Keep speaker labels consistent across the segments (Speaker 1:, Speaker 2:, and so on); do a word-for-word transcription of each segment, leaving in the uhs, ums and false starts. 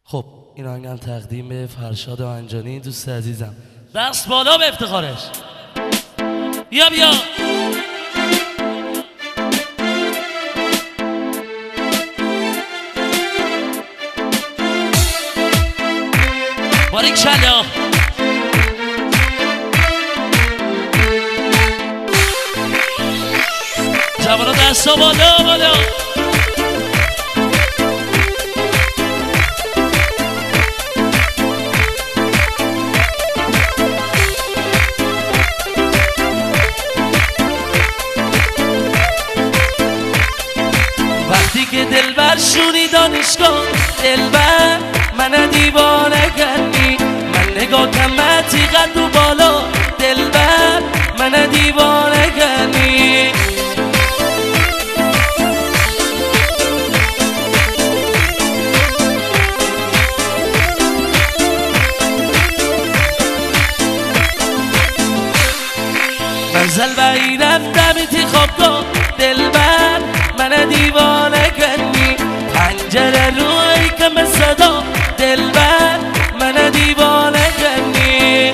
Speaker 1: خب این آهنگم تقدیم به فرشاد آنجانی دوست عزیزم. دست بالا به افتخارش. بیا بیا باریکلا. جوانا دستا بالا بالا. وقتی که دلبر شونی دانشگاه، دلبر من دیوانه کنی، من نگاه کمتی قد و بالا، دلبر من دیوانه کنی. منزل بایی رفتم ایتی خوابگاه، دلبر من دیوانه کنی، پنجره روی کم صدا، دلبر من دیوانه کنی.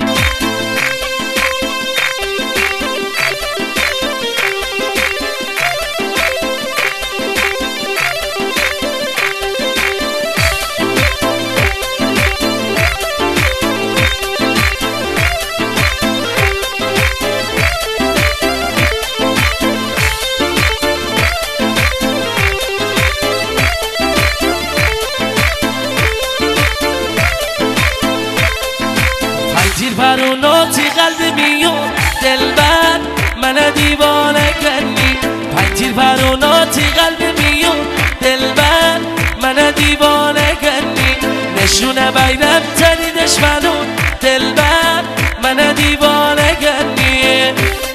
Speaker 1: پروناتی قلب میون، دلبر من دیوانه کنی، پنجیر پروناتی قلب میون، دلبر من دیوانه کنی. نشونه بیرم تنی دشمنون، دلبر من دیوانه کنی.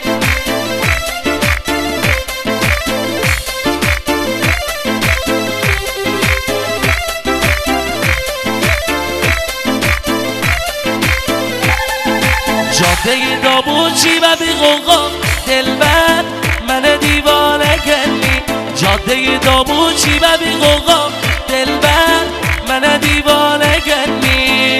Speaker 1: جاده دابوچی و بی غوغا، دلبر من دیوانه کنی، جاده دابوچی و بی غوغا، دلبر من دیوانه کنی.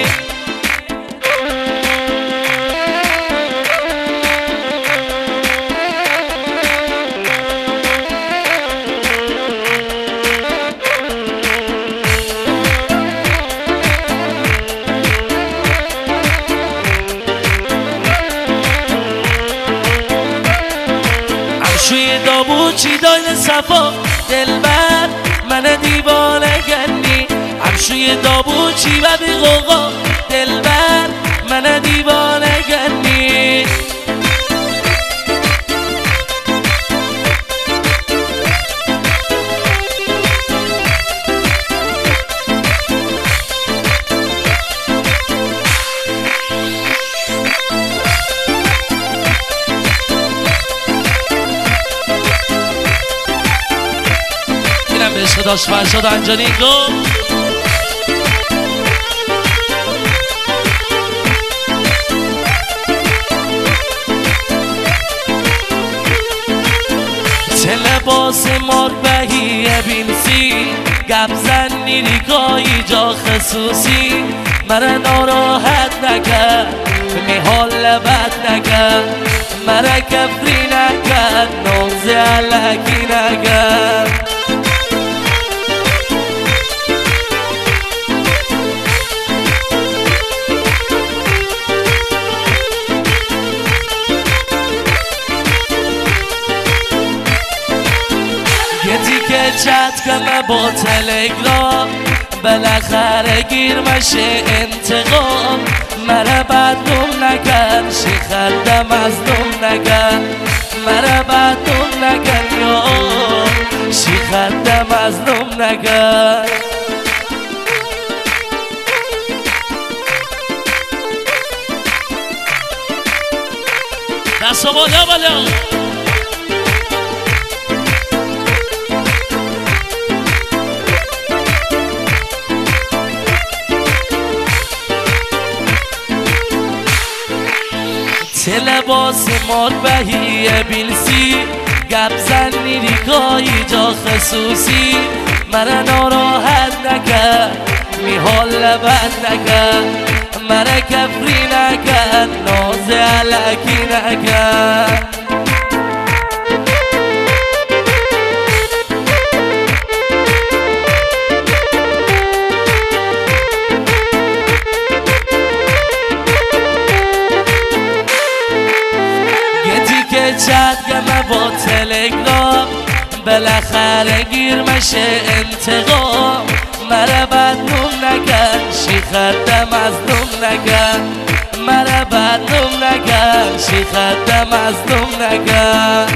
Speaker 1: شوی دابوچی دایل صفا، دلبر من دیوانه کنی، همشوی دابوچی و بی غوغا، دلبر من دیوانه کنی. به عشق داشت فرشاد آنجانی گفت چه لباس ماربهی بینسی، گپ زنی ریکایی جا خصوصی، مرا ناراحت نکرد میحال لبت نکرد، مرا کفری نکرد نوزی علکی نکرد. که چت کنه با تلگرام، بالاخره گیر مشه انتقام، مرا بدنم نکن شی خلده مظلوم نکن، مرا بدنم نکن یا شی خلده مظلوم نکن. دستا بالا بالا. چه لباس ماربهی بیلسی، گپ زنی ریکایی جا خصوصی، مرا ناراحت نکرد میحال بد نکن مرا کفری نکن ناز علکی نکن گتی که چت گمه با تلگرام بالاخره گیر مشه انتقام مرا بدنوم نکن شیخت مظلوم نکن مرا بدنوم نکن شیخت مظلوم نکن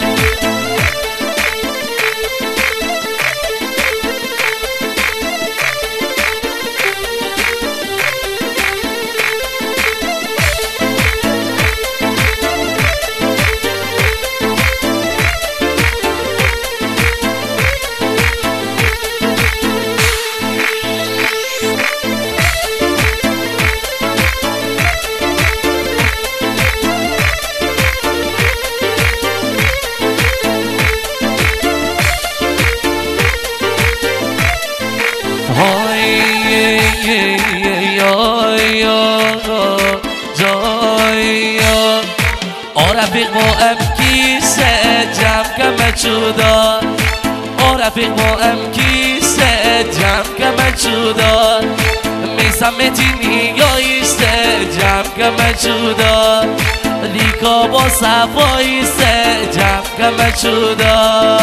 Speaker 1: او رفیق با ام کیسه جمع کمه چودا او رفیق با ام کیسه جمع کمه چودا میسم متینی یا ایسته جمع کمه چودا لیکا با صفا ایسته جمع کمه چودا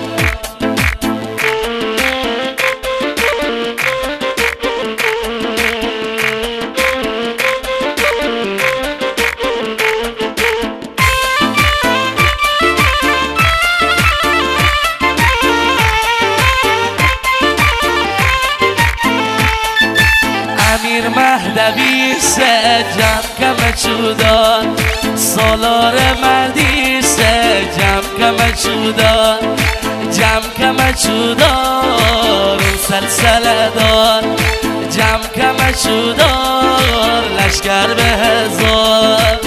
Speaker 1: امیر مهدوی سه جمع کمه چودان سالار مردی سه جمع کمه چودان جمع کمه چودان سلسله دار جمع کمه چودان لشکر به هزار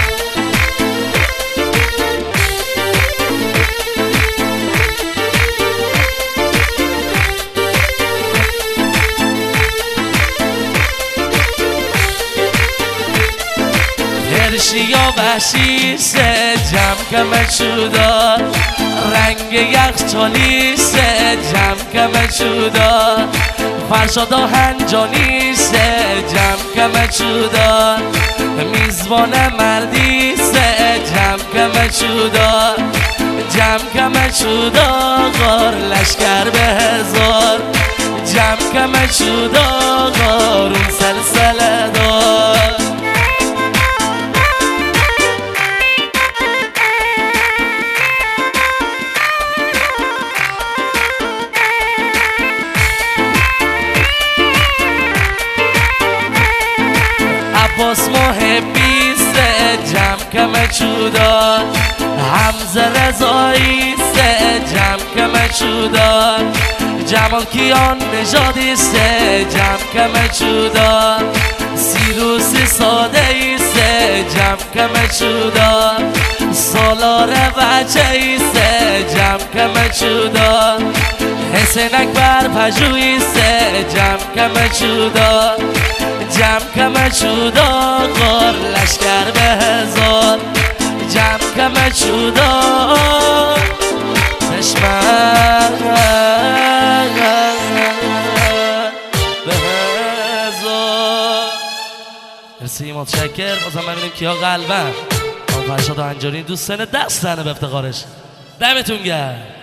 Speaker 1: یا وحشی سه جمع کمه چودار رنگ یخچالی سه جمع کمه چودار فرشاد آهنجانی سه جمع کمه چودار میزبان مردی سه جمع کمه چودار جمع کمه چودار لشکر به هزار جمع کمه چودار اون سلسله دار عباس محبی سه جمع کمه چودار حمزه رضایی سه جمع کمه چودار جمال کیان نژادی سه جمع کمه چودار سیروسی ساده ای سه جمع کمه چودار سالار وجه ای سه جمع کمه چودار حسین اکبر پژوهی سه جمع کمه چودار جمع کمه چودار لشکر به هزار جمع کمه چودار چشمه به هزار. مرسی متشکر. بازم ببینیم کیا قلبن. فرشاد آهنجانی دوستان دست زنه به افتخارش. دمتون گرم.